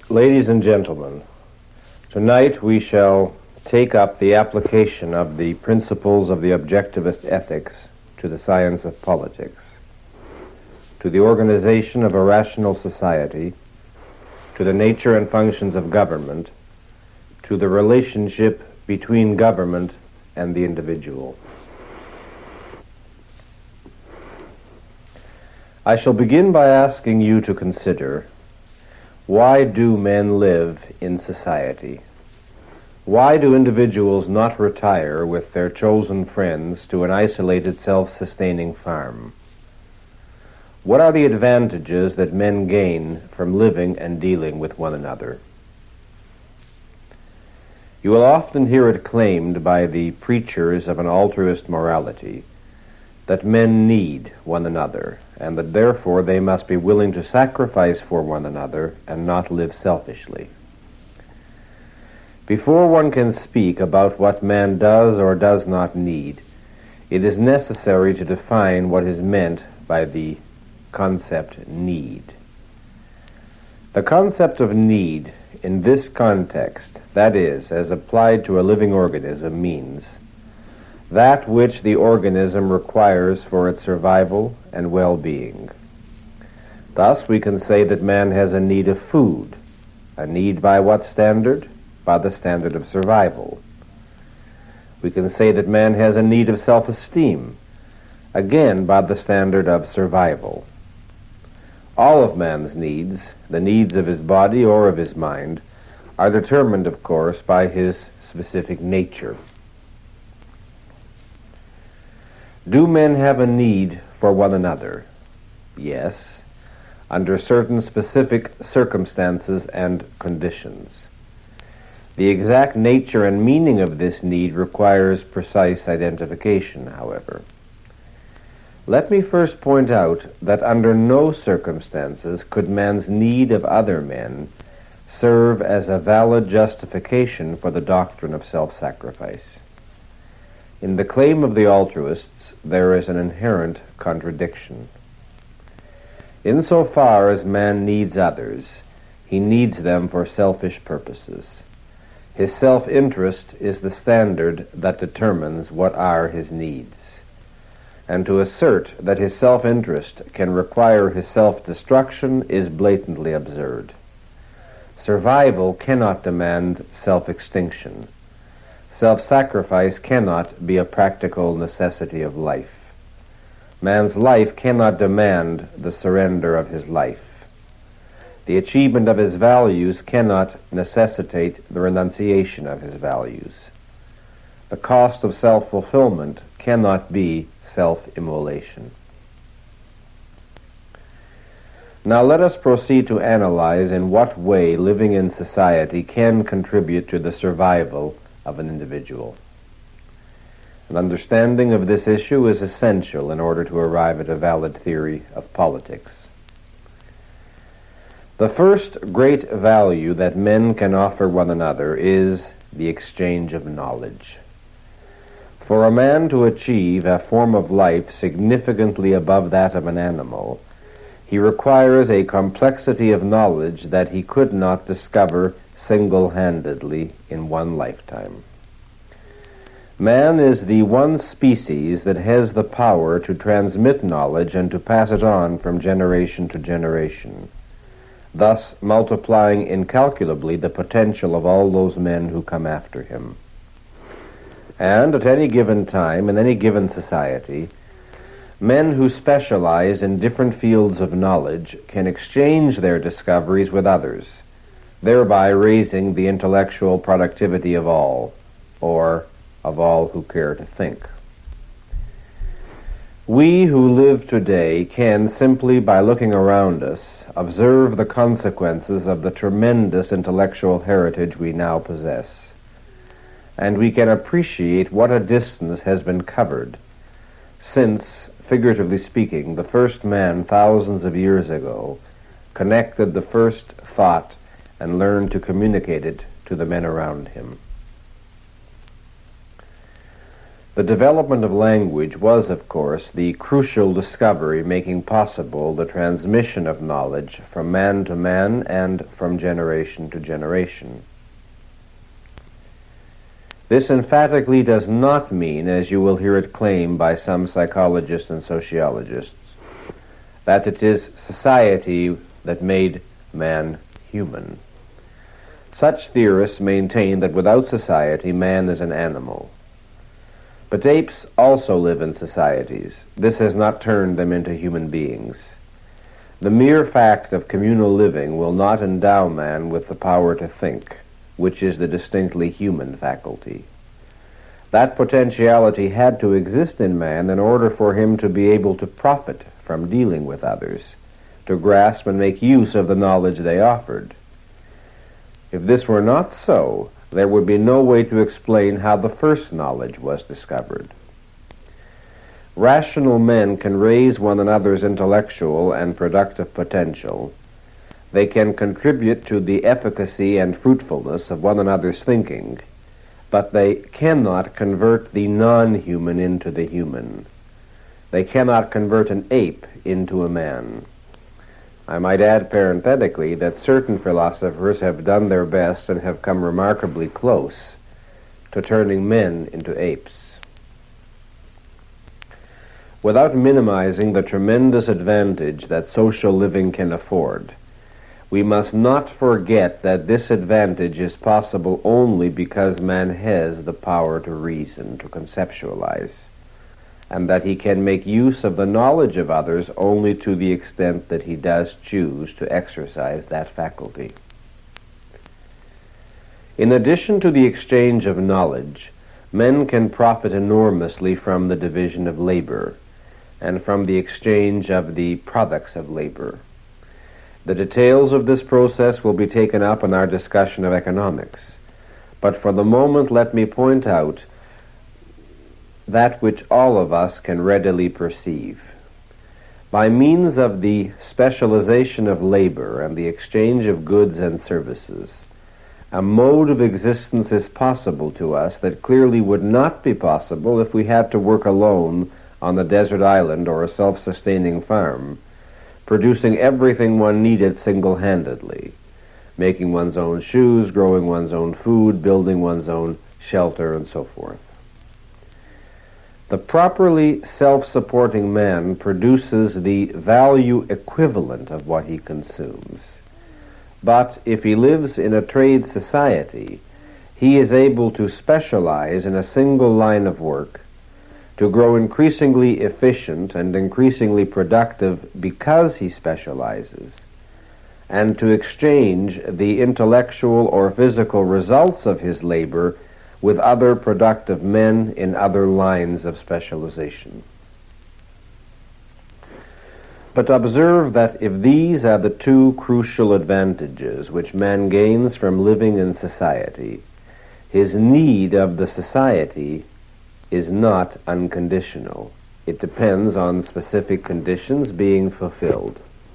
Ladies and gentlemen, tonight we shall take up the application of the principles of the objectivist ethics to the science of politics, to the organization of a rational society, to the nature and functions of government, to the relationship between government and the individual. I shall begin by asking you to consider, why do men live in society? Why do individuals not retire with their chosen friends to an isolated self-sustaining farm? What are the advantages that men gain from living and dealing with one another? You will often hear it claimed by the preachers of an altruist morality that men need one another, and that therefore they must be willing to sacrifice for one another and not live selfishly. Before one can speak about what man does or does not need, it is necessary to define what is meant by the concept need. The concept of need in this context, that is, as applied to a living organism, means that which the organism requires for its survival and well-being. Thus, we can say that man has a need of food. A need by what standard? By the standard of survival. We can say that man has a need of self-esteem, again by the standard of survival. All of man's needs, the needs of his body or of his mind, are determined, of course, by his specific nature. Do men have a need for one another? Yes, under certain specific circumstances and conditions. The exact nature and meaning of this need requires precise identification, however. Let me first point out that under no circumstances could man's need of other men serve as a valid justification for the doctrine of self-sacrifice. In the claim of the altruists, there is an inherent contradiction. Insofar as man needs others, he needs them for selfish purposes. His self-interest is the standard that determines what are his needs. And to assert that his self-interest can require his self-destruction is blatantly absurd. Survival cannot demand self-extinction. Self-sacrifice cannot be a practical necessity of life. Man's life cannot demand the surrender of his life. The achievement of his values cannot necessitate the renunciation of his values. The cost of self-fulfillment cannot be self-immolation. Now let us proceed to analyze in what way living in society can contribute to the survival of an individual. An understanding of this issue is essential in order to arrive at a valid theory of politics. The first great value that men can offer one another is the exchange of knowledge. For a man to achieve a form of life significantly above that of an animal, he requires a complexity of knowledge that he could not discover single-handedly in one lifetime. Man is the one species that has the power to transmit knowledge and to pass it on from generation to generation, thus multiplying incalculably the potential of all those men who come after him. And at any given time, in any given society, men who specialize in different fields of knowledge can exchange their discoveries with others, thereby raising the intellectual productivity of all, or of all who care to think. We who live today can, simply by looking around us, observe the consequences of the tremendous intellectual heritage we now possess, and we can appreciate what a distance has been covered since, figuratively speaking, the first man thousands of years ago connected the first thought and learned to communicate it to the men around him. The development of language was, of course, the crucial discovery making possible the transmission of knowledge from man to man and from generation to generation. This emphatically does not mean, as you will hear it claimed by some psychologists and sociologists, that it is society that made man human. Such theorists maintain that without society, man is an animal. But apes also live in societies. This has not turned them into human beings. The mere fact of communal living will not endow man with the power to think, which is the distinctly human faculty. That potentiality had to exist in man in order for him to be able to profit from dealing with others, to grasp and make use of the knowledge they offered. If this were not so, there would be no way to explain how the first knowledge was discovered. Rational men can raise one another's intellectual and productive potential. They can contribute to the efficacy and fruitfulness of one another's thinking, but they cannot convert the non-human into the human. They cannot convert an ape into a man. I might add parenthetically that certain philosophers have done their best and have come remarkably close to turning men into apes. Without minimizing the tremendous advantage that social living can afford, we must not forget that this advantage is possible only because man has the power to reason, to conceptualize, and that he can make use of the knowledge of others only to the extent that he does choose to exercise that faculty. In addition to the exchange of knowledge, men can profit enormously from the division of labor and from the exchange of the products of labor. The details of this process will be taken up in our discussion of economics, but for the moment let me point out that which all of us can readily perceive. By means of the specialization of labor and the exchange of goods and services, a mode of existence is possible to us that clearly would not be possible if we had to work alone on a desert island or a self-sustaining farm, producing everything one needed single-handedly, making one's own shoes, growing one's own food, building one's own shelter, and so forth. The properly self-supporting man produces the value equivalent of what he consumes. But if he lives in a trade society, he is able to specialize in a single line of work, to grow increasingly efficient and increasingly productive because he specializes, and to exchange the intellectual or physical results of his labor with other productive men in other lines of specialization. But observe that if these are the two crucial advantages which man gains from living in society, his need of the society is not unconditional. It depends on specific conditions being fulfilled.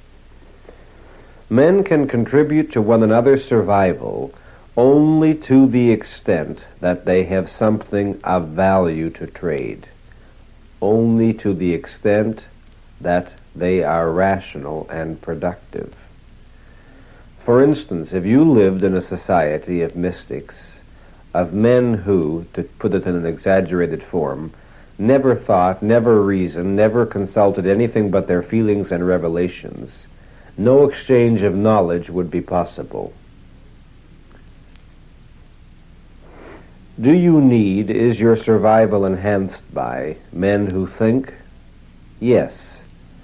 Men can contribute to one another's survival only to the extent that they have something of value to trade, only to the extent that they are rational and productive. For instance, if you lived in a society of mystics, of men who, to put it in an exaggerated form, never thought, never reasoned, never consulted anything but their feelings and revelations, no exchange of knowledge would be possible. Is your survival enhanced by men who think? Yes.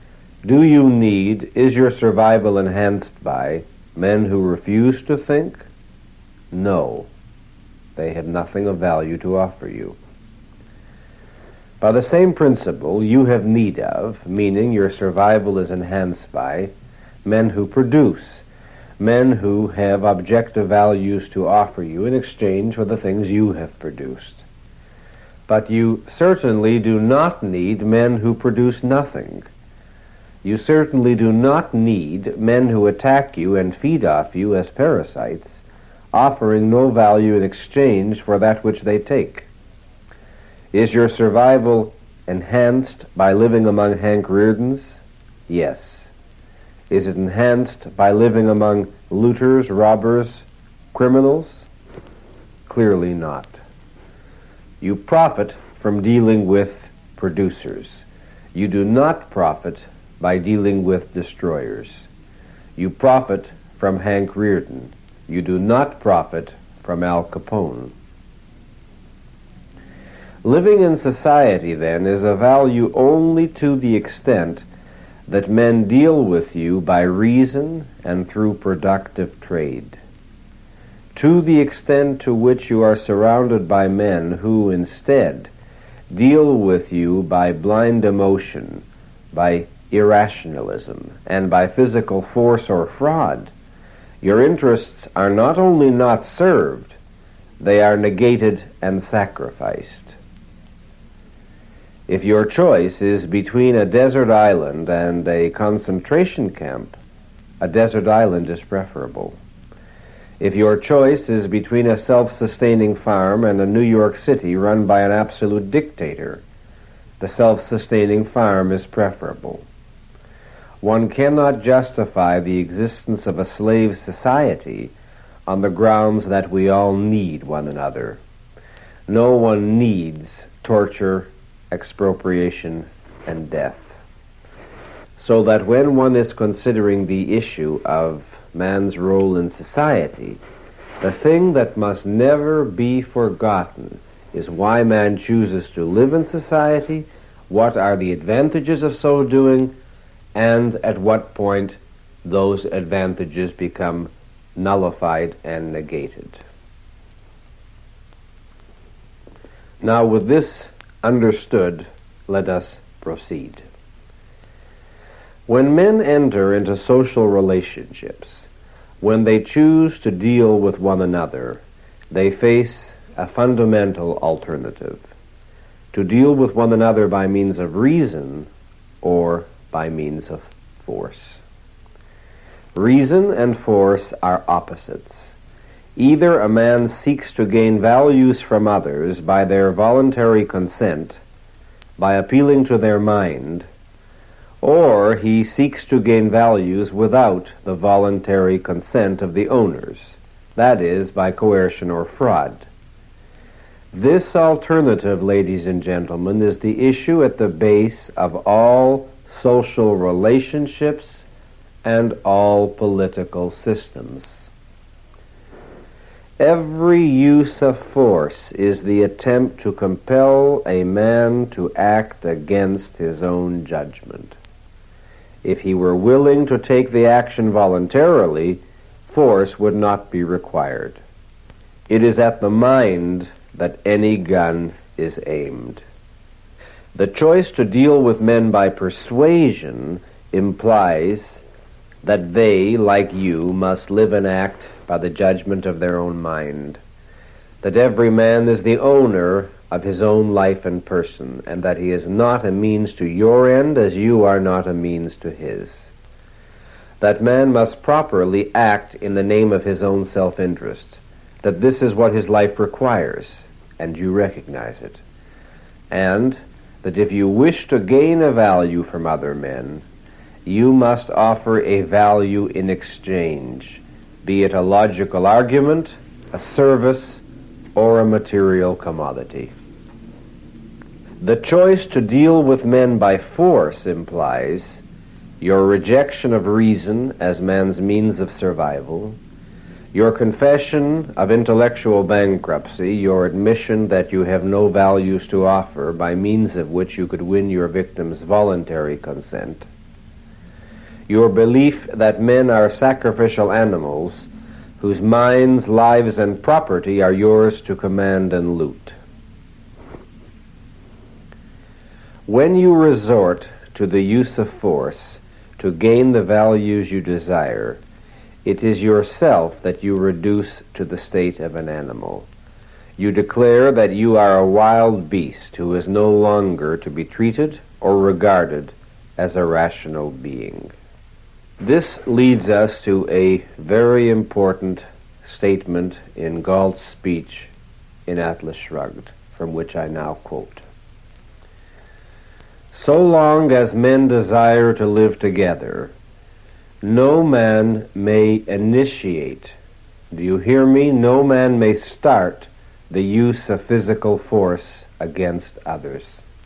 Is your survival enhanced by men who refuse to think? No. They have nothing of value to offer you. By the same principle, you have need of, meaning your survival is enhanced by, men who produce, men who have objective values to offer you in exchange for the things you have produced. But you certainly do not need men who produce nothing. You certainly do not need men who attack you and feed off you as parasites, offering no value in exchange for that which they take. Is your survival enhanced by living among Hank Reardons? Yes. Is it enhanced by living among looters, robbers, criminals? Clearly not. You profit from dealing with producers. You do not profit by dealing with destroyers. You profit from Hank Rearden. You do not profit from Al Capone. Living in society, then, is of value only to the extent that men deal with you by reason and through productive trade. To the extent to which you are surrounded by men who, instead, deal with you by blind emotion, by irrationalism, and by physical force or fraud, your interests are not only not served, they are negated and sacrificed. If your choice is between a desert island and a concentration camp, a desert island is preferable. If your choice is between a self-sustaining farm and a New York City run by an absolute dictator, the self-sustaining farm is preferable. One cannot justify the existence of a slave society on the grounds that we all need one another. No one needs torture, expropriation, and death. So that when one is considering the issue of man's role in society, the thing that must never be forgotten is why man chooses to live in society, what are the advantages of so doing, and at what point those advantages become nullified and negated. Now, with this understood, let us proceed. When men enter into social relationships, when they choose to deal with one another, they face a fundamental alternative: to deal with one another by means of reason or by means of force. Reason and force are opposites. Either a man seeks to gain values from others by their voluntary consent, by appealing to their mind, or he seeks to gain values without the voluntary consent of the owners, that is, by coercion or fraud. This alternative, ladies and gentlemen, is the issue at the base of all social relationships and all political systems. Every use of force is the attempt to compel a man to act against his own judgment. If he were willing to take the action voluntarily, force would not be required. It is at the mind that any gun is aimed. The choice to deal with men by persuasion implies that they, like you, must live and act by the judgment of their own mind, that every man is the owner of his own life and person, and that he is not a means to your end as you are not a means to his. That man must properly act in the name of his own self-interest, that this is what his life requires, and you recognize it, and that if you wish to gain a value from other men, you must offer a value in exchange, be it a logical argument, a service, or a material commodity. The choice to deal with men by force implies your rejection of reason as man's means of survival, your confession of intellectual bankruptcy, your admission that you have no values to offer by means of which you could win your victim's voluntary consent, your belief that men are sacrificial animals whose minds, lives, and property are yours to command and loot. When you resort to the use of force to gain the values you desire, it is yourself that you reduce to the state of an animal. You declare that you are a wild beast who is no longer to be treated or regarded as a rational being. This leads us to a very important statement in Galt's speech in Atlas Shrugged, from which I now quote. So long as men desire to live together, no man may initiate, do you hear me? No man may start the use of physical force against others.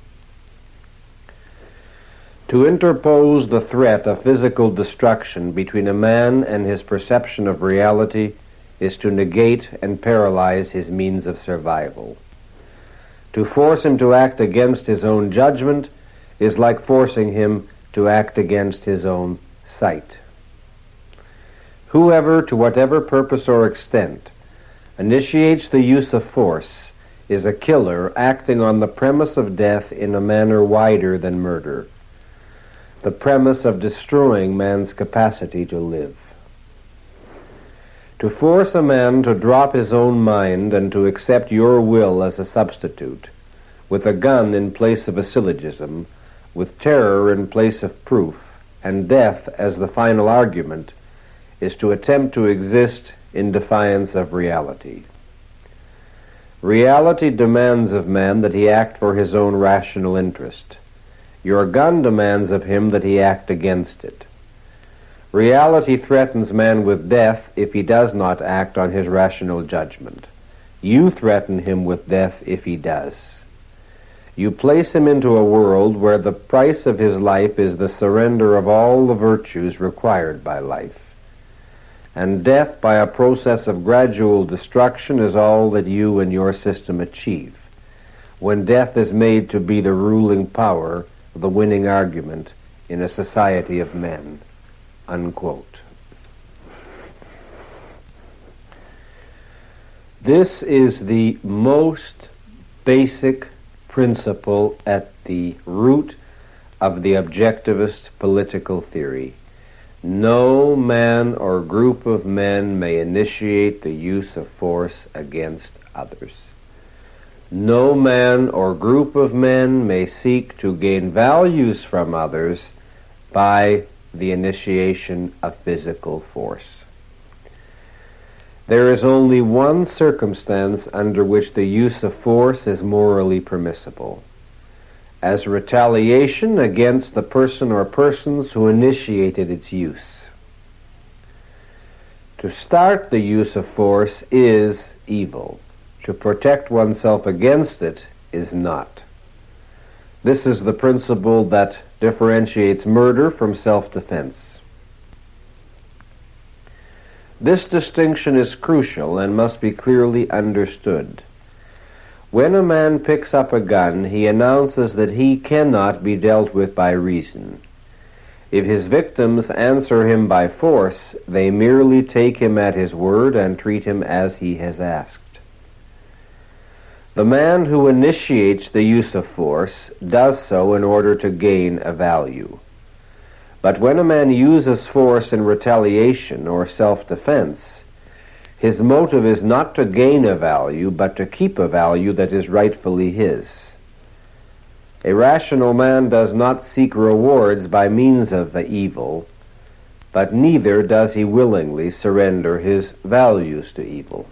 To interpose the threat of physical destruction between a man and his perception of reality is to negate and paralyze his means of survival. To force him to act against his own judgment is like forcing him to act against his own sight. Whoever, to whatever purpose or extent, initiates the use of force is a killer acting on the premise of death in a manner wider than murder, the premise of destroying man's capacity to live. To force a man to drop his own mind and to accept your will as a substitute, with a gun in place of a syllogism, with terror in place of proof, and death as the final argument, is to attempt to exist in defiance of reality. Reality demands of man that he act for his own rational interest. Your gun demands of him that he act against it. Reality threatens man with death if he does not act on his rational judgment. You threaten him with death if he does. You place him into a world where the price of his life is the surrender of all the virtues required by life. And death by a process of gradual destruction is all that you and your system achieve, when death is made to be the ruling power, the winning argument in a society of men." Unquote. This is the most basic principle at the root of the objectivist political theory. No man or group of men may initiate the use of force against others. No man or group of men may seek to gain values from others by the initiation of physical force. There is only one circumstance under which the use of force is morally permissible: as retaliation against the person or persons who initiated its use. To start the use of force is evil. To protect oneself against it is not. This is the principle that differentiates murder from self-defense. This distinction is crucial and must be clearly understood. When a man picks up a gun, he announces that he cannot be dealt with by reason. If his victims answer him by force, they merely take him at his word and treat him as he has asked. The man who initiates the use of force does so in order to gain a value. But when a man uses force in retaliation or self-defense, his motive is not to gain a value, but to keep a value that is rightfully his. A rational man does not seek rewards by means of the evil, but neither does he willingly surrender his values to evil.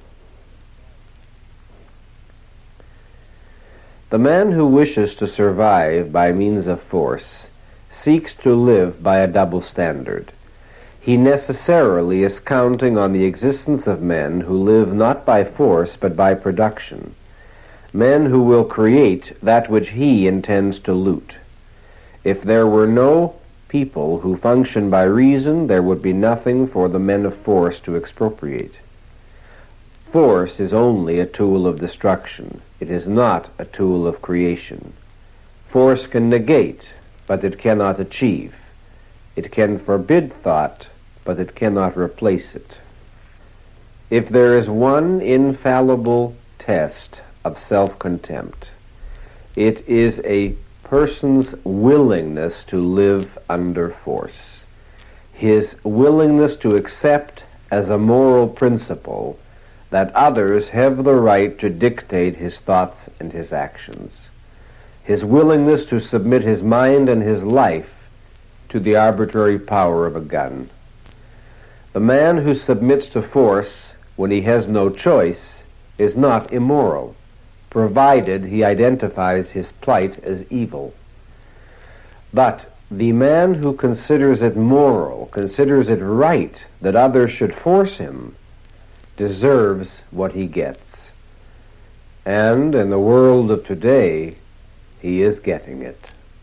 The man who wishes to survive by means of force seeks to live by a double standard. He necessarily is counting on the existence of men who live not by force but by production, men who will create that which he intends to loot. If there were no people who function by reason, there would be nothing for the men of force to expropriate. Force is only a tool of destruction. It is not a tool of creation. Force can negate, but it cannot achieve. It can forbid thought, but it cannot replace it. If there is one infallible test of self-contempt, it is a person's willingness to live under force, his willingness to accept as a moral principle that others have the right to dictate his thoughts and his actions, his willingness to submit his mind and his life to the arbitrary power of a gun. The man who submits to force when he has no choice is not immoral. provided he identifies his plight as evil. But the man who considers it moral, considers it right that others should force him, deserves what he gets. And in the world of today, he is getting it.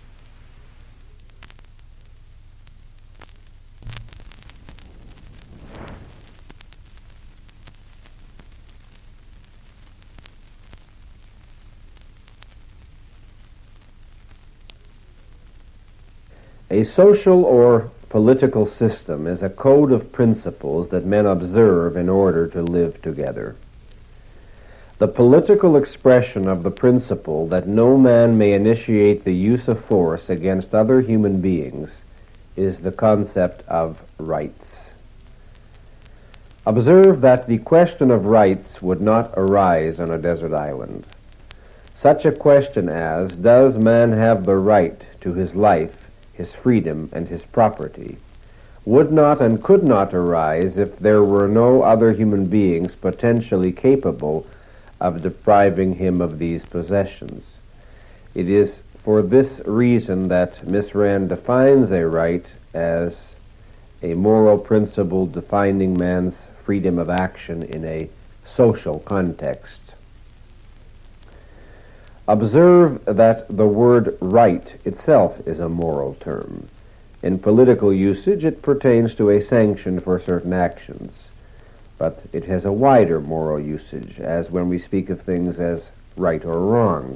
A social or political system is a code of principles that men observe in order to live together. The political expression of the principle that no man may initiate the use of force against other human beings is the concept of rights. Observe that the question of rights would not arise on a desert island. Such a question as, does man have the right to his life, his freedom, and his property, would not and could not arise if there were no other human beings potentially capable of depriving him of these possessions. It is for this reason that Miss Rand defines a right as a moral principle defining man's freedom of action in a social context. Observe that the word right itself is a moral term. In political usage, it pertains to a sanction for certain actions, but it has a wider moral usage, as when we speak of things as right or wrong.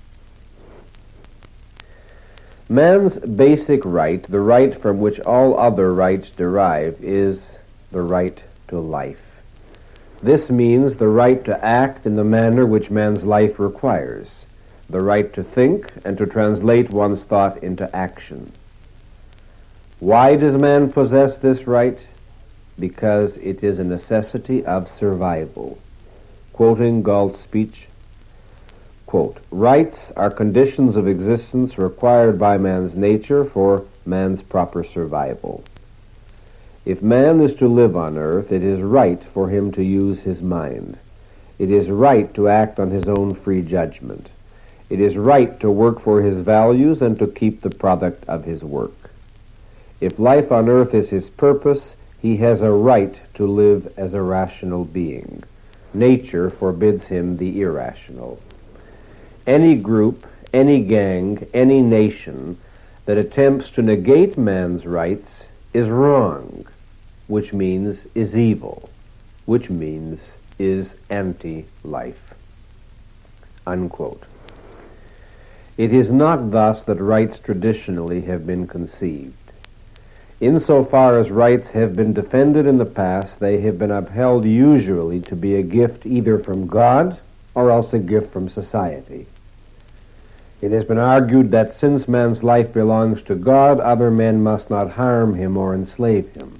Man's basic right, the right from which all other rights derive, is the right to life. This means the right to act in the manner which man's life requires, the right to think and to translate one's thought into action. Why does man possess this right? Because it is a necessity of survival. Quoting Galt's speech, quote, "Rights are conditions of existence required by man's nature for man's proper survival. If man is to live on earth, it is right for him to use his mind. It is right to act on his own free judgment. It is right to work for his values and to keep the product of his work. If life on earth is his purpose, he has a right to live as a rational being. Nature forbids him the irrational. Any group, any gang, any nation that attempts to negate man's rights is wrong, which means is evil, which means is anti-life." Unquote. It is not thus that rights traditionally have been conceived. Insofar as rights have been defended in the past, they have been upheld usually to be a gift either from God or else a gift from society. It has been argued that since man's life belongs to God, other men must not harm him or enslave him.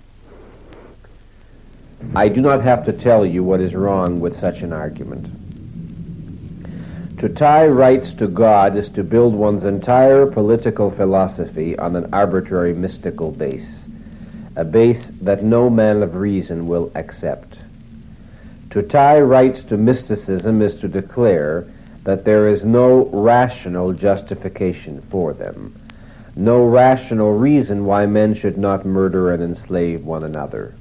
I do not have to tell you what is wrong with such an argument. To tie rights to God is to build one's entire political philosophy on an arbitrary mystical base, a base that no man of reason will accept. To tie rights to mysticism is to declare that there is no rational justification for them, no rational reason why men should not murder and enslave one another.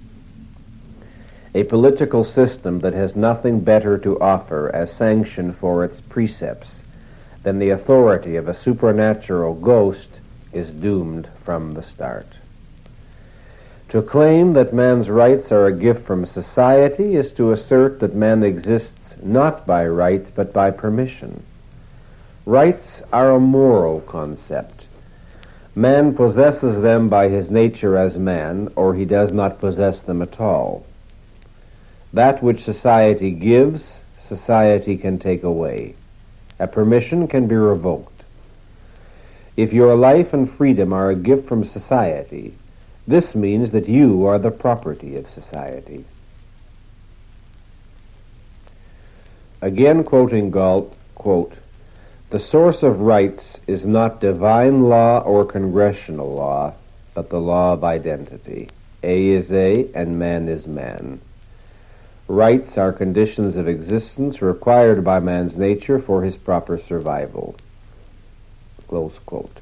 A political system that has nothing better to offer as sanction for its precepts than the authority of a supernatural ghost is doomed from the start. To claim that man's rights are a gift from society is to assert that man exists not by right but by permission. Rights are a moral concept. Man possesses them by his nature as man, or he does not possess them at all. That which society gives, society can take away. A permission can be revoked. If your life and freedom are a gift from society, this means that you are the property of society. Again quoting Galt, quote, "The source of rights is not divine law or congressional law, but the law of identity. A is A and man is man. Rights are conditions of existence required by man's nature for his proper survival. Close quote.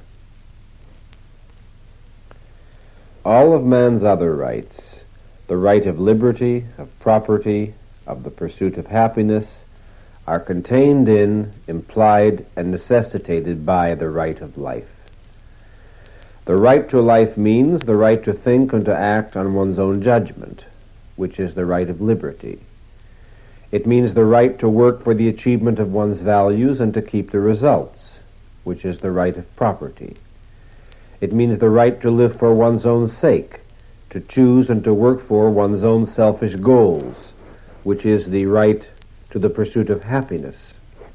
All of man's other rights, the right of liberty, of property, of the pursuit of happiness, are contained in, implied, and necessitated by the right of life. The right to life means the right to think and to act on one's own judgment, which is the right of liberty. It means the right to work for the achievement of one's values and to keep the results, which is the right of property. It means the right to live for one's own sake, to choose and to work for one's own selfish goals, which is the right to the pursuit of happiness.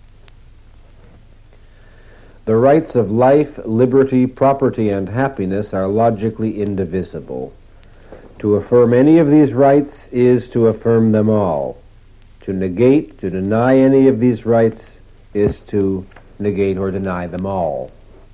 The rights of life, liberty, property, and happiness are logically indivisible. To affirm any of these rights is to affirm them all. To negate, to deny any of these rights is to negate or deny them all.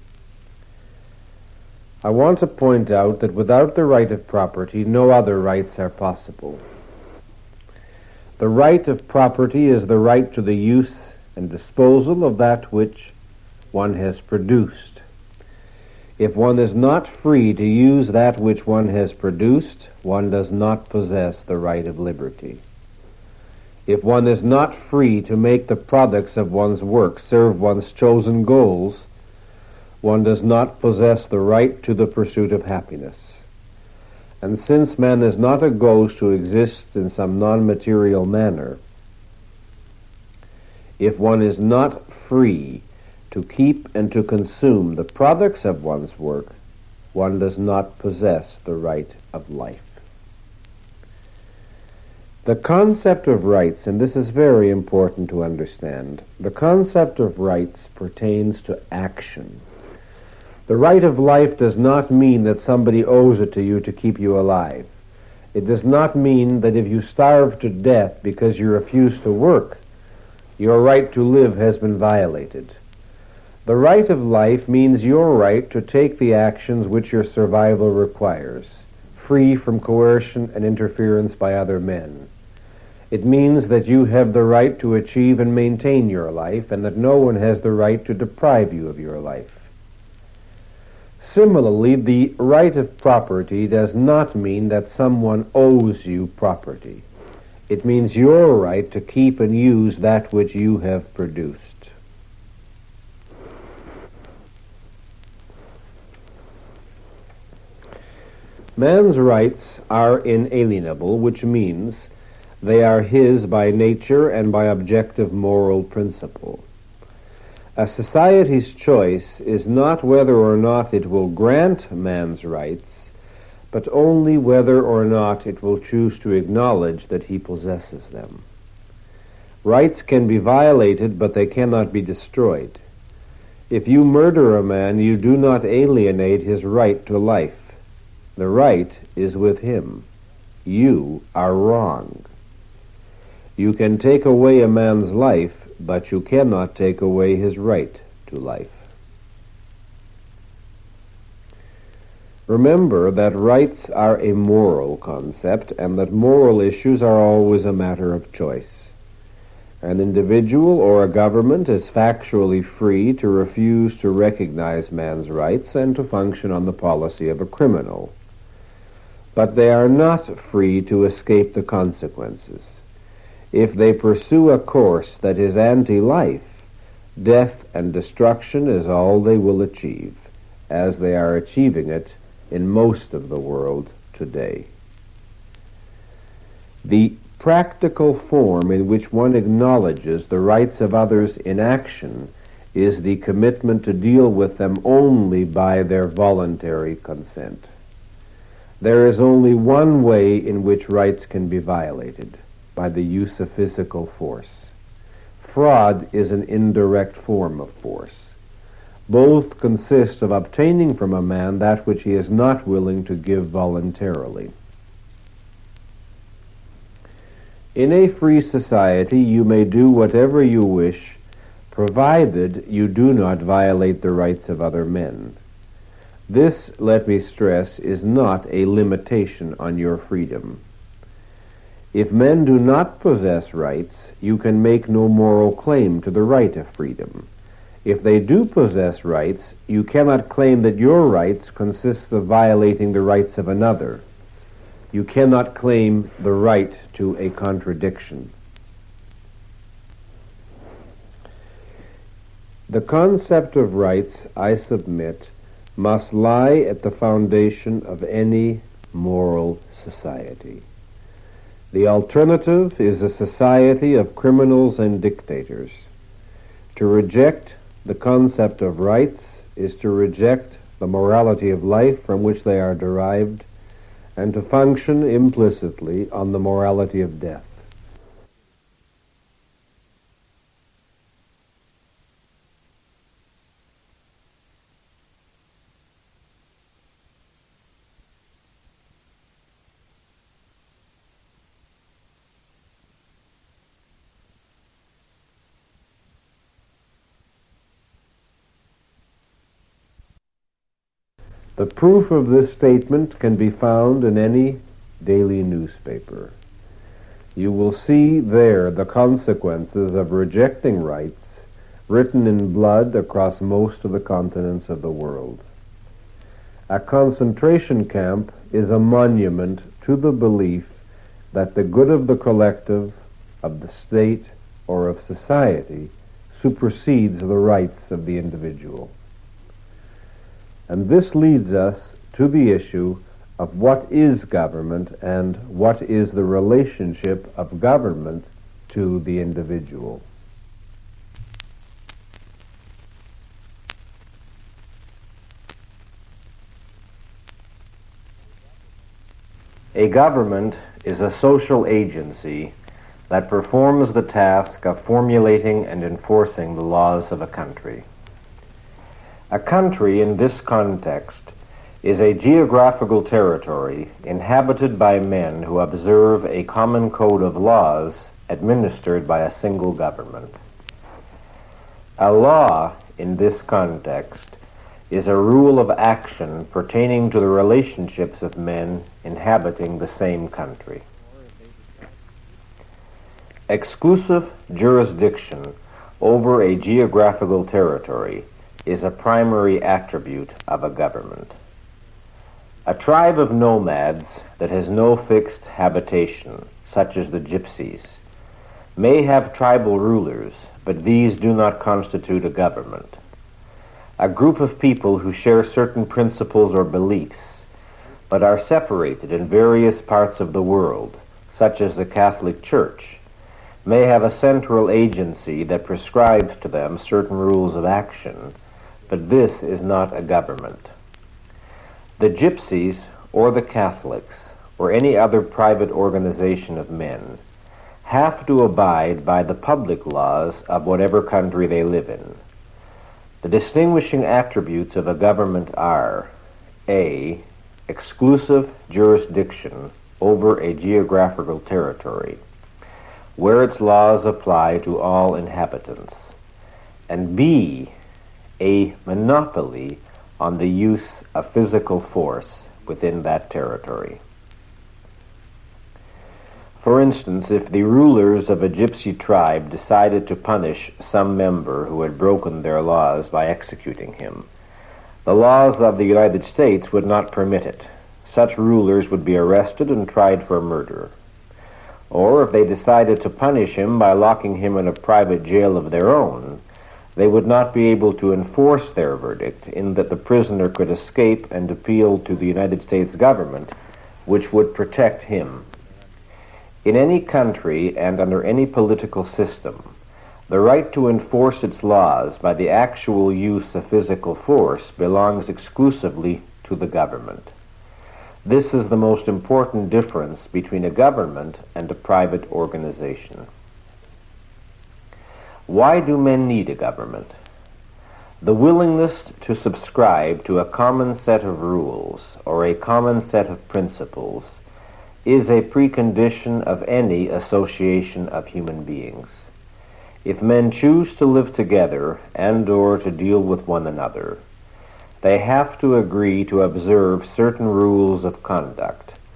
I want to point out that without the right of property, no other rights are possible. The right of property is the right to the use and disposal of that which one has produced. If one is not free to use that which one has produced, one does not possess the right of liberty. If one is not free to make the products of one's work serve one's chosen goals, one does not possess the right to the pursuit of happiness. And since man is not a ghost who exists in some non-material manner, if one is not free to keep and to consume the products of one's work, one does not possess the right of life. The concept of rights, and this is very important to understand, the concept of rights pertains to action. The right of life does not mean that somebody owes it to you to keep you alive. It does not mean that if you starve to death because you refuse to work, your right to live has been violated. The right of life means your right to take the actions which your survival requires, free from coercion and interference by other men. It means that you have the right to achieve and maintain your life, and that no one has the right to deprive you of your life. Similarly, the right of property does not mean that someone owes you property. It means your right to keep and use that which you have produced. Man's rights are inalienable, which means they are his by nature and by objective moral principle. A society's choice is not whether or not it will grant man's rights, but only whether or not it will choose to acknowledge that he possesses them. Rights can be violated, but they cannot be destroyed. If you murder a man, you do not alienate his right to life. The right is with him. You are wrong. You can take away a man's life, but you cannot take away his right to life. Remember that rights are a moral concept, and that moral issues are always a matter of choice. An individual or a government is factually free to refuse to recognize man's rights and to function on the policy of a criminal. But they are not free to escape the consequences. If they pursue a course that is anti-life, death and destruction is all they will achieve, as they are achieving it in most of the world today. The practical form in which one acknowledges the rights of others in action is the commitment to deal with them only by their voluntary consent. There is only one way in which rights can be violated: by the use of physical force. Fraud is an indirect form of force. Both consist of obtaining from a man that which he is not willing to give voluntarily. In a free society, you may do whatever you wish, provided you do not violate the rights of other men. This, let me stress, is not a limitation on your freedom. If men do not possess rights, you can make no moral claim to the right of freedom. If they do possess rights, you cannot claim that your rights consist of violating the rights of another. You cannot claim the right to a contradiction. The concept of rights, I submit, must lie at the foundation of any moral society. The alternative is a society of criminals and dictators. To reject the concept of rights is to reject the morality of life from which they are derived, and to function implicitly on the morality of death. The proof of this statement can be found in any daily newspaper. You will see there the consequences of rejecting rights written in blood across most of the continents of the world. A concentration camp is a monument to the belief that the good of the collective, of the state, or of society supersedes the rights of the individual. And this leads us to the issue of what is government and what is the relationship of government to the individual. A government is a social agency that performs the task of formulating and enforcing the laws of a country. A country in this context is a geographical territory inhabited by men who observe a common code of laws administered by a single government. A law in this context is a rule of action pertaining to the relationships of men inhabiting the same country. Exclusive jurisdiction over a geographical territory is a primary attribute of a government. A tribe of nomads that has no fixed habitation, such as the gypsies, may have tribal rulers, but these do not constitute a government. A group of people who share certain principles or beliefs, but are separated in various parts of the world, such as the Catholic Church, may have a central agency that prescribes to them certain rules of action, but this is not a government. The gypsies, or the Catholics, or any other private organization of men, have to abide by the public laws of whatever country they live in. The distinguishing attributes of a government are: A, exclusive jurisdiction over a geographical territory, where its laws apply to all inhabitants, and B, a monopoly on the use of physical force within that territory. For instance, if the rulers of a gypsy tribe decided to punish some member who had broken their laws by executing him, the laws of the United States would not permit it. Such rulers would be arrested and tried for murder. Or if they decided to punish him by locking him in a private jail of their own, they would not be able to enforce their verdict, in that the prisoner could escape and appeal to the United States government, which would protect him. In any country and under any political system, the right to enforce its laws by the actual use of physical force belongs exclusively to the government. This is the most important difference between a government and a private organization. Why do men need a government? The willingness to subscribe to a common set of rules or a common set of principles is a precondition of any association of human beings. If men choose to live together and/or to deal with one another, they have to agree to observe certain rules of conduct,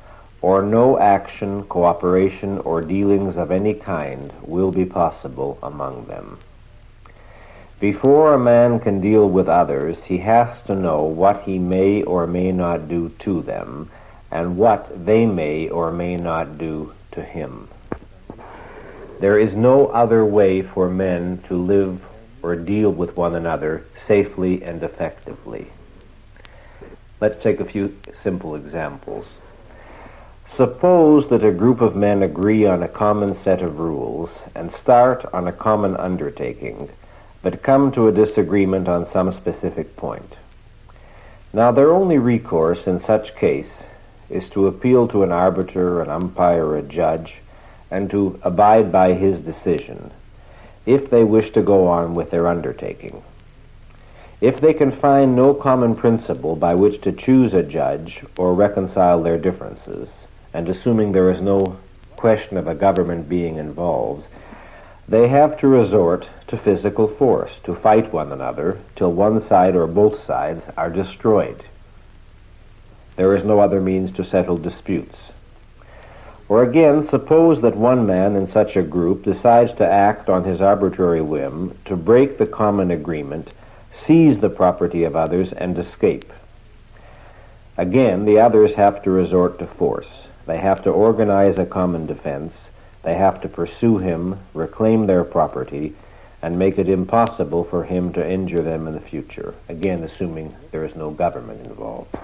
or no action, cooperation, or dealings of any kind will be possible among them. Before a man can deal with others, he has to know what he may or may not do to them, and what they may or may not do to him. There is no other way for men to live or deal with one another safely and effectively. Let's take a few simple examples. Suppose that a group of men agree on a common set of rules and start on a common undertaking, but come to a disagreement on some specific point. Now, their only recourse in such case is to appeal to an arbiter, an umpire, or a judge, and to abide by his decision, if they wish to go on with their undertaking. If they can find no common principle by which to choose a judge or reconcile their differences, and assuming there is no question of a government being involved, they have to resort to physical force, to fight one another till one side or both sides are destroyed. There is no other means to settle disputes. Or again, suppose that one man in such a group decides to act on his arbitrary whim to break the common agreement, seize the property of others, and escape. Again, the others have to resort to force. They have to organize a common defense. They have to pursue him, reclaim their property, and make it impossible for him to injure them in the future, again assuming there is no government involved.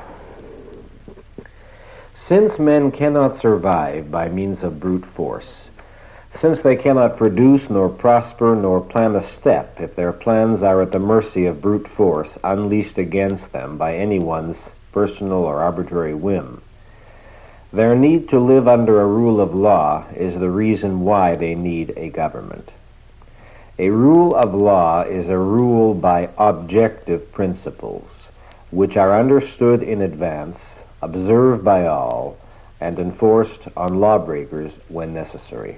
Since men cannot survive by means of brute force, since they cannot produce nor prosper nor plan a step if their plans are at the mercy of brute force unleashed against them by anyone's personal or arbitrary whim, their need to live under a rule of law is the reason why they need a government. A rule of law is a rule by objective principles, which are understood in advance, observed by all, and enforced on lawbreakers when necessary.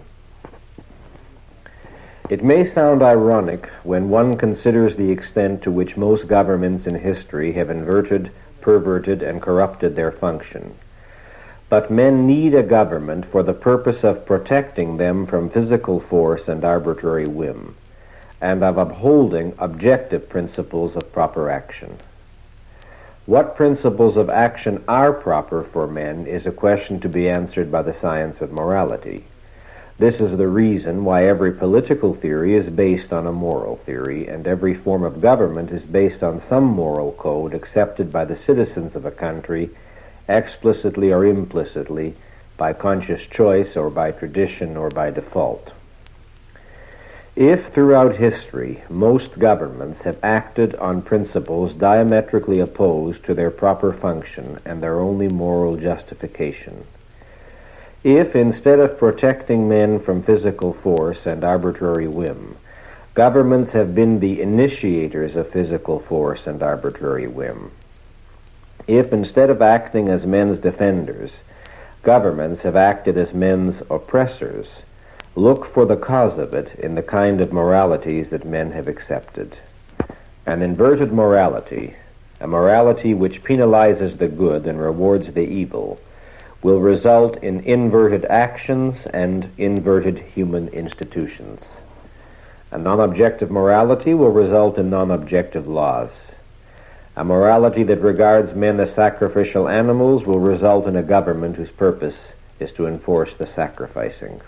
It may sound ironic when one considers the extent to which most governments in history have inverted, perverted, and corrupted their function. But men need a government for the purpose of protecting them from physical force and arbitrary whim, and of upholding objective principles of proper action. What principles of action are proper for men is a question to be answered by the science of morality. This is the reason why every political theory is based on a moral theory, and every form of government is based on some moral code accepted by the citizens of a country, explicitly or implicitly, by conscious choice or by tradition or by default. If throughout history most governments have acted on principles diametrically opposed to their proper function and their only moral justification, if instead of protecting men from physical force and arbitrary whim, governments have been the initiators of physical force and arbitrary whim, if instead of acting as men's defenders, governments have acted as men's oppressors, look for the cause of it in the kind of moralities that men have accepted. An inverted morality, a morality which penalizes the good and rewards the evil, will result in inverted actions and inverted human institutions. A non-objective morality will result in non-objective laws. A morality that regards men as sacrificial animals will result in a government whose purpose is to enforce the sacrificing.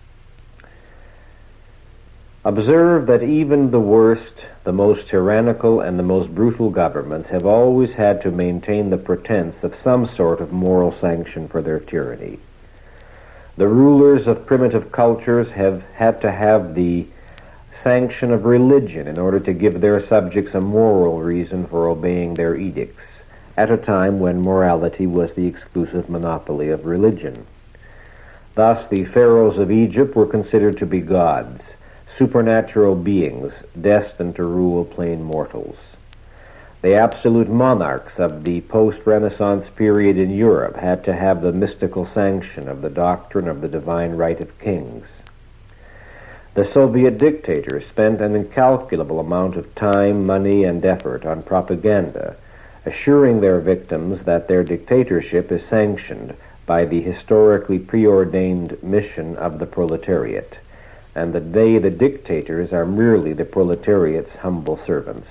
Observe that even the worst, the most tyrannical, and the most brutal governments have always had to maintain the pretense of some sort of moral sanction for their tyranny. The rulers of primitive cultures have had to have the sanction of religion in order to give their subjects a moral reason for obeying their edicts, at a time when morality was the exclusive monopoly of religion. Thus, the pharaohs of Egypt were considered to be gods, supernatural beings destined to rule plain mortals. The absolute monarchs of the post-Renaissance period in Europe had to have the mystical sanction of the doctrine of the divine right of kings. The Soviet dictators spent an incalculable amount of time, money, and effort on propaganda, assuring their victims that their dictatorship is sanctioned by the historically preordained mission of the proletariat, and that they, the dictators, are merely the proletariat's humble servants.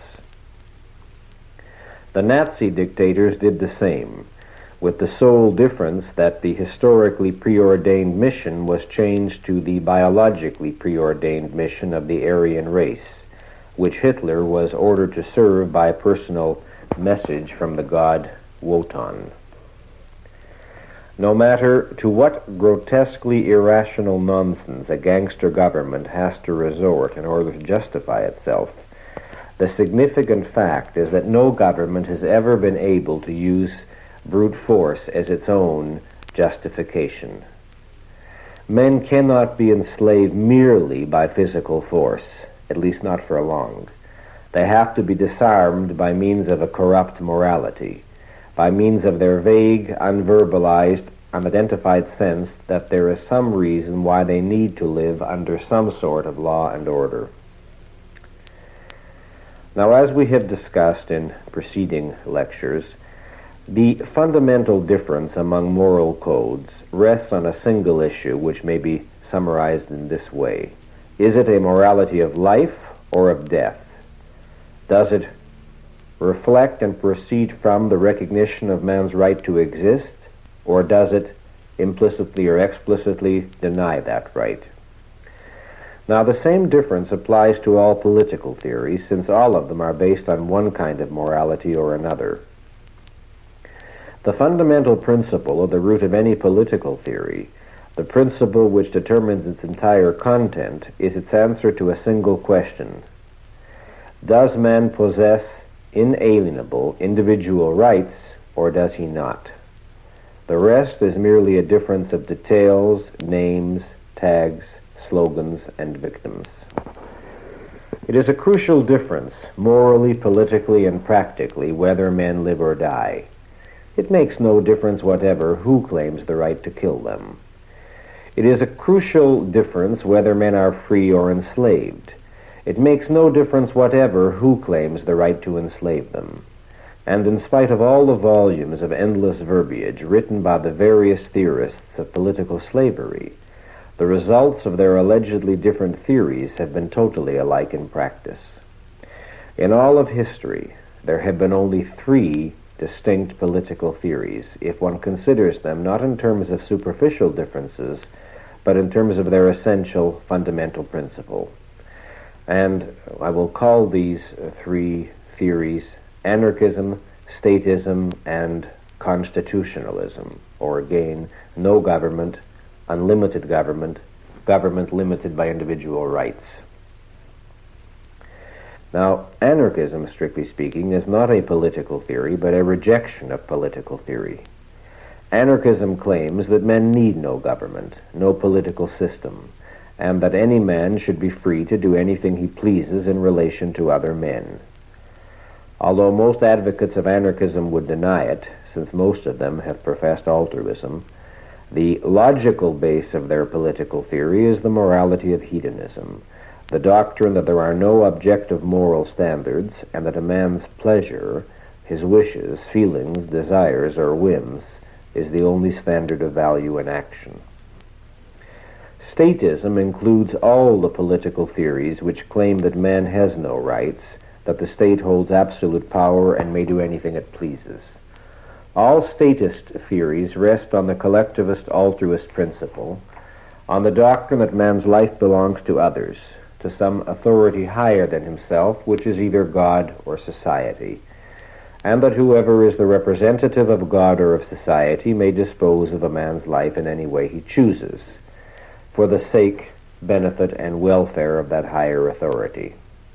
The Nazi dictators did the same, with the sole difference that the historically preordained mission was changed to the biologically preordained mission of the Aryan race, which Hitler was ordered to serve by personal message from the god Wotan. No matter to what grotesquely irrational nonsense a gangster government has to resort in order to justify itself, the significant fact is that no government has ever been able to use brute force as its own justification. Men cannot be enslaved merely by physical force, at least not for long. They have to be disarmed by means of a corrupt morality, by means of their vague, unverbalized, unidentified sense that there is some reason why they need to live under some sort of law and order. Now, as we have discussed in preceding lectures, the fundamental difference among moral codes rests on a single issue which may be summarized in this way. Is it a morality of life or of death? Does it reflect and proceed from the recognition of man's right to exist, or does it implicitly or explicitly deny that right? Now, the same difference applies to all political theories, since all of them are based on one kind of morality or another. The fundamental principle at the root of any political theory, the principle which determines its entire content, is its answer to a single question. Does man possess inalienable individual rights, or does he not? The rest is merely a difference of details, names, tags, slogans, and victims. It is a crucial difference, morally, politically, and practically, whether men live or die. It makes no difference whatever who claims the right to kill them. It is a crucial difference whether men are free or enslaved. It makes no difference whatever who claims the right to enslave them. And in spite of all the volumes of endless verbiage written by the various theorists of political slavery, the results of their allegedly different theories have been totally alike in practice. In all of history, there have been only 3 distinct political theories, if one considers them not in terms of superficial differences, but in terms of their essential fundamental principle. And I will call these 3 theories anarchism, statism, and constitutionalism, or again, no government, unlimited government, government limited by individual rights. Now, anarchism, strictly speaking, is not a political theory, but a rejection of political theory. Anarchism claims that men need no government, no political system, and that any man should be free to do anything he pleases in relation to other men. Although most advocates of anarchism would deny it, since most of them have professed altruism, the logical base of their political theory is the morality of hedonism, the doctrine that there are no objective moral standards, and that a man's pleasure, his wishes, feelings, desires, or whims is the only standard of value in action. Statism includes all the political theories which claim that man has no rights, that the state holds absolute power and may do anything it pleases. All statist theories rest on the collectivist altruist principle, on the doctrine that man's life belongs to others, to some authority higher than himself, which is either God or society, and that whoever is the representative of God or of society may dispose of a man's life in any way he chooses, for the sake, benefit, and welfare of that higher authority.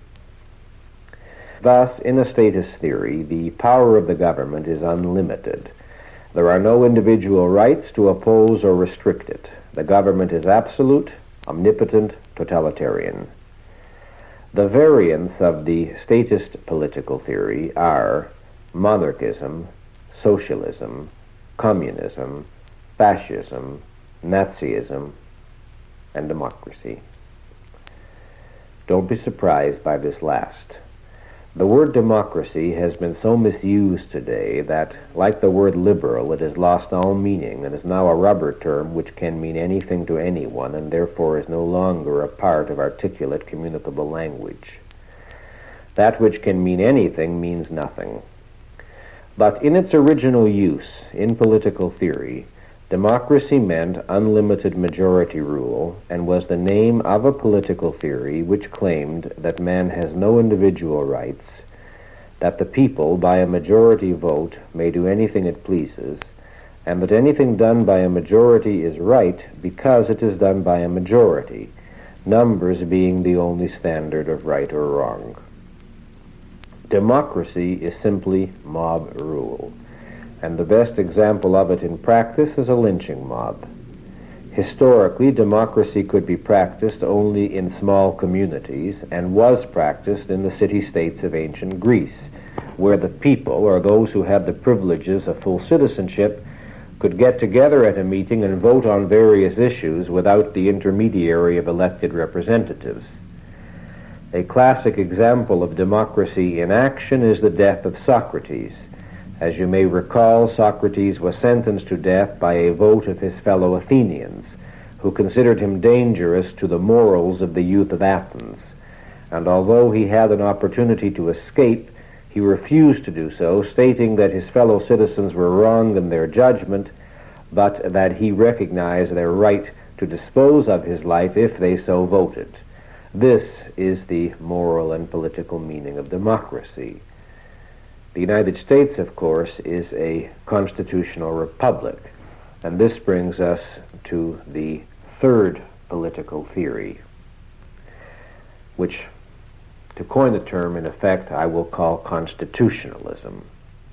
Thus, in a statist theory, the power of the government is unlimited. There are no individual rights to oppose or restrict it. The government is absolute, omnipotent, totalitarian. The variants of the statist political theory are monarchism, socialism, communism, fascism, Nazism, and democracy. Don't be surprised by this last. The word democracy has been so misused today that, like the word liberal, it has lost all meaning and is now a rubber term which can mean anything to anyone and therefore is no longer a part of articulate communicable language. That which can mean anything means nothing. But in its original use, in political theory, democracy meant unlimited majority rule and was the name of a political theory which claimed that man has no individual rights, that the people, by a majority vote, may do anything it pleases, and that anything done by a majority is right because it is done by a majority, numbers being the only standard of right or wrong. Democracy is simply mob rule, and the best example of it in practice is a lynching mob. Historically, democracy could be practiced only in small communities and was practiced in the city-states of ancient Greece, where the people, or those who had the privileges of full citizenship, could get together at a meeting and vote on various issues without the intermediary of elected representatives. A classic example of democracy in action is the death of Socrates. As you may recall, Socrates was sentenced to death by a vote of his fellow Athenians, who considered him dangerous to the morals of the youth of Athens. And although he had an opportunity to escape, he refused to do so, stating that his fellow citizens were wrong in their judgment, but that he recognized their right to dispose of his life if they so voted. This is the moral and political meaning of democracy. The United States, of course, is a constitutional republic, and this brings us to the third political theory, which, to coin the term, in effect, I will call constitutionalism.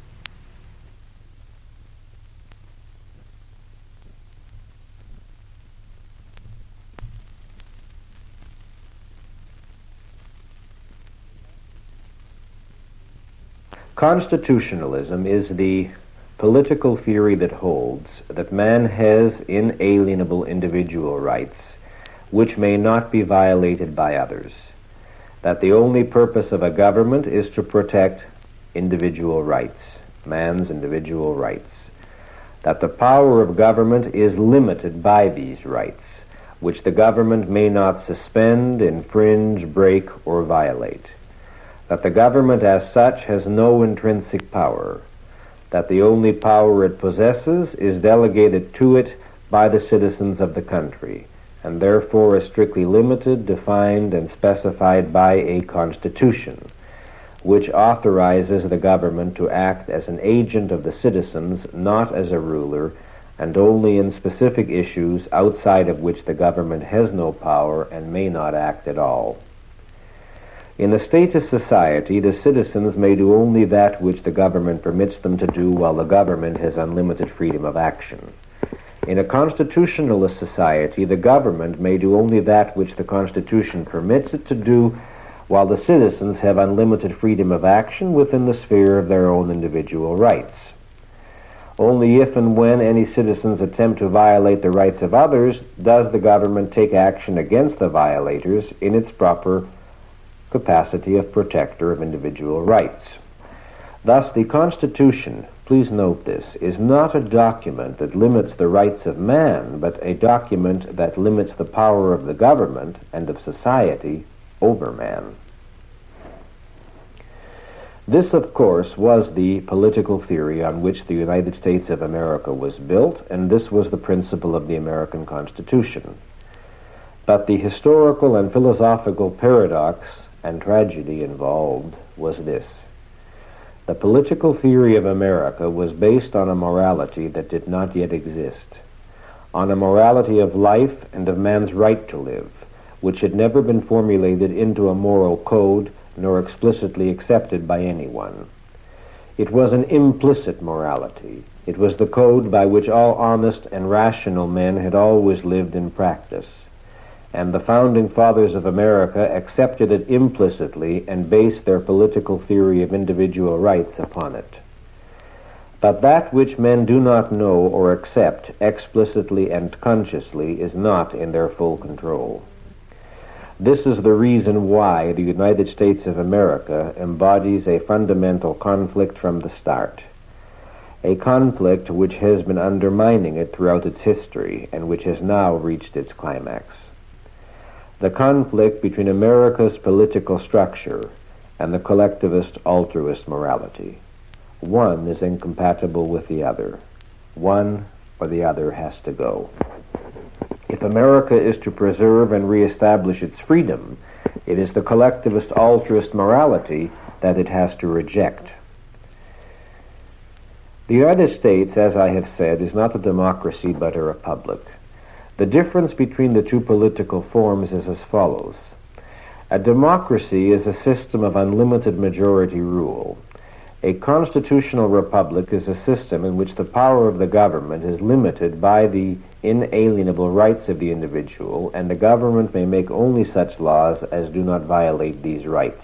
Constitutionalism is the political theory that holds that man has inalienable individual rights which may not be violated by others, that the only purpose of a government is to protect individual rights, man's individual rights, that the power of government is limited by these rights, which the government may not suspend, infringe, break, or violate, that the government as such has no intrinsic power, that the only power it possesses is delegated to it by the citizens of the country, and therefore is strictly limited, defined, and specified by a constitution, which authorizes the government to act as an agent of the citizens, not as a ruler, and only in specific issues outside of which the government has no power and may not act at all. In a statist society, the citizens may do only that which the government permits them to do, while the government has unlimited freedom of action. In a constitutionalist society, the government may do only that which the Constitution permits it to do, while the citizens have unlimited freedom of action within the sphere of their own individual rights. Only if and when any citizens attempt to violate the rights of others does the government take action against the violators in its proper capacity of protector of individual rights. Thus, the Constitution, please note this, is not a document that limits the rights of man, but a document that limits the power of the government and of society over man. This, of course, was the political theory on which the United States of America was built, and this was the principle of the American Constitution. But the historical and philosophical paradox and tragedy involved was this. The political theory of America was based on a morality that did not yet exist, on a morality of life and of man's right to live, which had never been formulated into a moral code nor explicitly accepted by anyone. It was an implicit morality. It was the code by which all honest and rational men had always lived in practice, and the founding fathers of America accepted it implicitly and based their political theory of individual rights upon it. But that which men do not know or accept explicitly and consciously is not in their full control. This is the reason why the United States of America embodies a fundamental conflict from the start, a conflict which has been undermining it throughout its history and which has now reached its climax. The conflict between America's political structure and the collectivist altruist morality. One is incompatible with the other. One or the other has to go. If America is to preserve and reestablish its freedom, it is the collectivist altruist morality that it has to reject. The United States, as I have said, is not a democracy but a republic. The difference between the two political forms is as follows. A democracy is a system of unlimited majority rule. A constitutional republic is a system in which the power of the government is limited by the inalienable rights of the individual, and the government may make only such laws as do not violate these rights.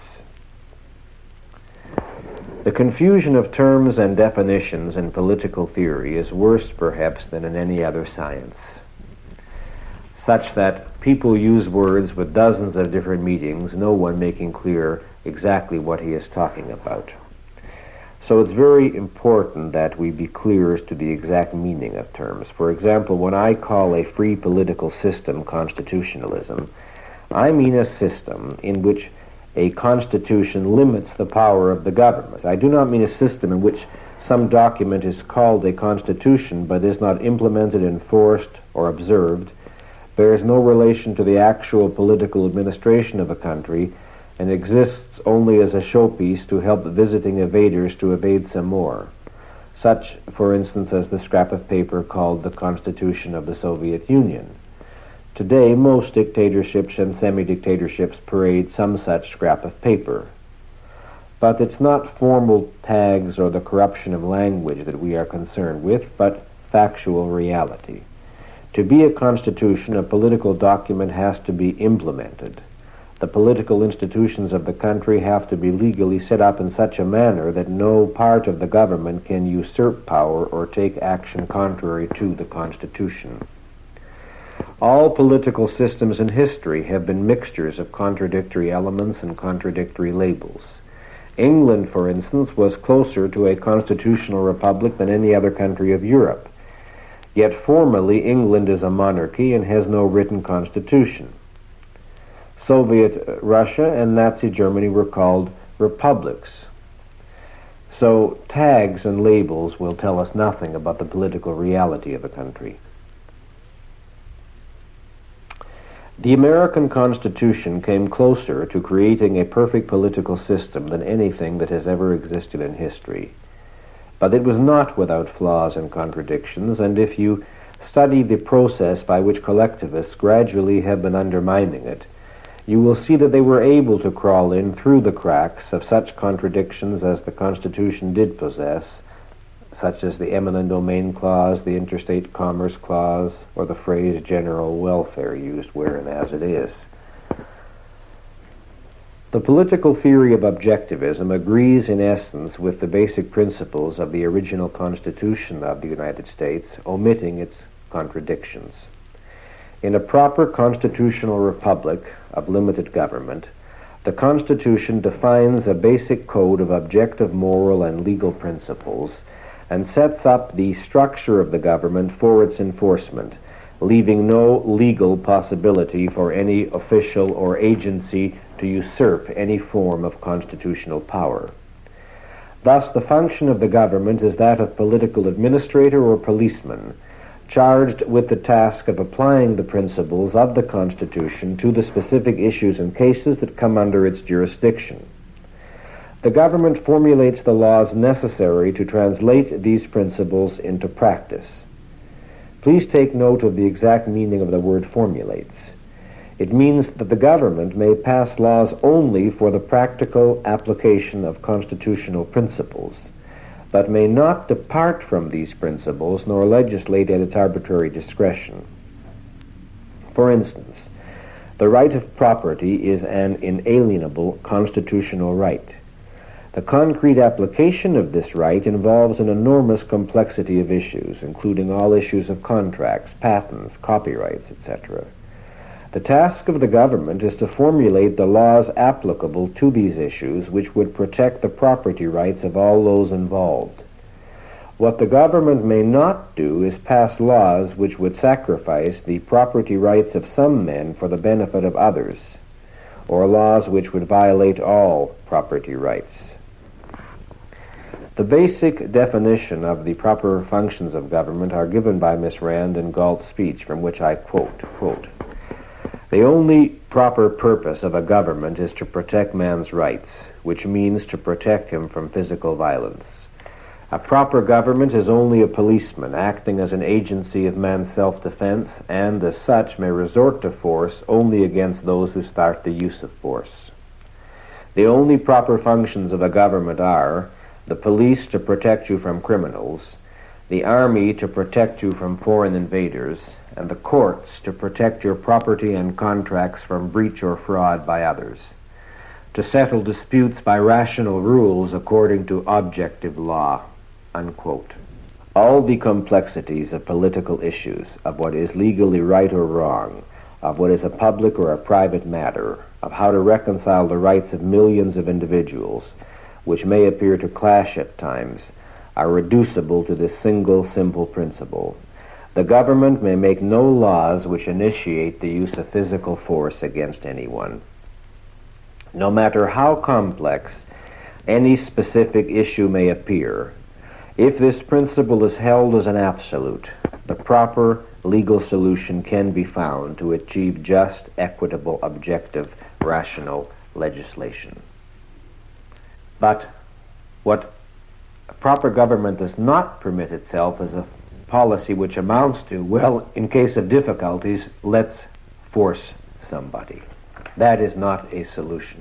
The confusion of terms and definitions in political theory is worse, perhaps, than in any other science, such that people use words with dozens of different meanings, no one making clear exactly what he is talking about. So it's very important that we be clear as to the exact meaning of terms. For example, when I call a free political system constitutionalism, I mean a system in which a constitution limits the power of the government. I do not mean a system in which some document is called a constitution but is not implemented, enforced, or observed, bears no relation to the actual political administration of a country, and exists only as a showpiece to help visiting evaders to evade some more. Such, for instance, as the scrap of paper called the Constitution of the Soviet Union. Today, most dictatorships and semi-dictatorships parade some such scrap of paper. But it's not formal tags or the corruption of language that we are concerned with, but factual reality. To be a constitution, a political document has to be implemented. The political institutions of the country have to be legally set up in such a manner that no part of the government can usurp power or take action contrary to the Constitution. All political systems in history have been mixtures of contradictory elements and contradictory labels. England, for instance, was closer to a constitutional republic than any other country of Europe. Yet formally, England is a monarchy and has no written constitution. Soviet Russia and Nazi Germany were called republics. So tags and labels will tell us nothing about the political reality of a country. The American Constitution came closer to creating a perfect political system than anything that has ever existed in history. But it was not without flaws and contradictions, and if you study the process by which collectivists gradually have been undermining it, you will see that they were able to crawl in through the cracks of such contradictions as the Constitution did possess, such as the eminent domain clause, the interstate commerce clause, or the phrase general welfare used where and as it is. The political theory of objectivism agrees in essence with the basic principles of the original Constitution of the United States, omitting its contradictions. In a proper constitutional republic of limited government, the Constitution defines a basic code of objective moral and legal principles and sets up the structure of the government for its enforcement, leaving no legal possibility for any official or agency to usurp any form of constitutional power. Thus, the function of the government is that of political administrator or policeman, charged with the task of applying the principles of the Constitution to the specific issues and cases that come under its jurisdiction. The government formulates the laws necessary to translate these principles into practice. Please take note of the exact meaning of the word formulates. It means that the government may pass laws only for the practical application of constitutional principles, but may not depart from these principles nor legislate at its arbitrary discretion. For instance, the right of property is an inalienable constitutional right. The concrete application of this right involves an enormous complexity of issues, including all issues of contracts, patents, copyrights, etc. The task of the government is to formulate the laws applicable to these issues which would protect the property rights of all those involved. What the government may not do is pass laws which would sacrifice the property rights of some men for the benefit of others, or laws which would violate all property rights. The basic definition of the proper functions of government are given by Miss Rand in Galt's speech, from which I quote, "The only proper purpose of a government is to protect man's rights, which means to protect him from physical violence. A proper government is only a policeman acting as an agency of man's self-defense, and as such may resort to force only against those who start the use of force. The only proper functions of a government are the police to protect you from criminals, the army to protect you from foreign invaders, and the courts to protect your property and contracts from breach or fraud by others, to settle disputes by rational rules according to objective law." Unquote. All the complexities of political issues, of what is legally right or wrong, of what is a public or a private matter, of how to reconcile the rights of millions of individuals, which may appear to clash at times, are reducible to this single simple principle. The government may make no laws which initiate the use of physical force against anyone. No matter how complex any specific issue may appear, if this principle is held as an absolute, the proper legal solution can be found to achieve just, equitable, objective, rational legislation. But what a proper government does not permit itself is a policy which amounts to, well, in case of difficulties, let's force somebody. That is not a solution.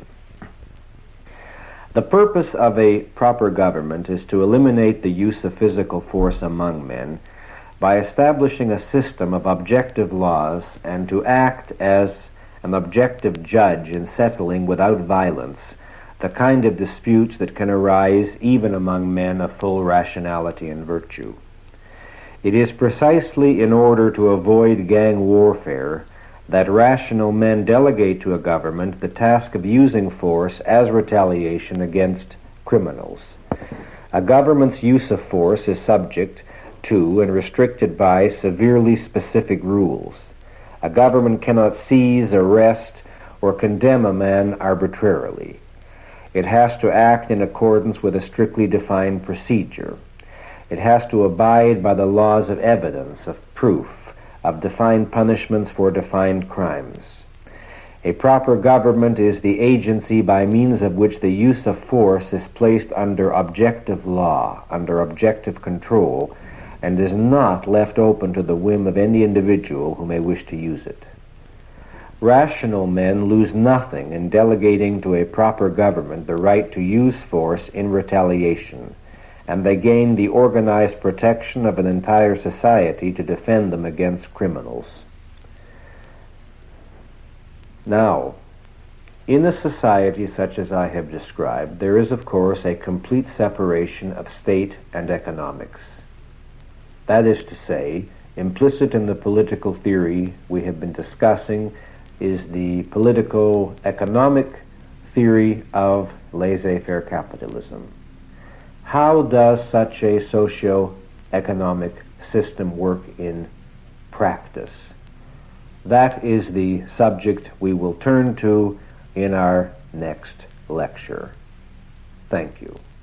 The purpose of a proper government is to eliminate the use of physical force among men by establishing a system of objective laws and to act as an objective judge in settling without violence the kind of disputes that can arise even among men of full rationality and virtue. It is precisely in order to avoid gang warfare that rational men delegate to a government the task of using force as retaliation against criminals. A government's use of force is subject to and restricted by severely specific rules. A government cannot seize, arrest, or condemn a man arbitrarily. It has to act in accordance with a strictly defined procedure. It has to abide by the laws of evidence, of proof, of defined punishments for defined crimes. A proper government is the agency by means of which the use of force is placed under objective law, under objective control, and is not left open to the whim of any individual who may wish to use it. Rational men lose nothing in delegating to a proper government the right to use force in retaliation, and they gain the organized protection of an entire society to defend them against criminals. Now, in a society such as I have described, there is, of course, a complete separation of state and economics. That is to say, implicit in the political theory we have been discussing is the political-economic theory of laissez-faire capitalism. How does such a socio-economic system work in practice? That is the subject we will turn to in our next lecture. Thank you.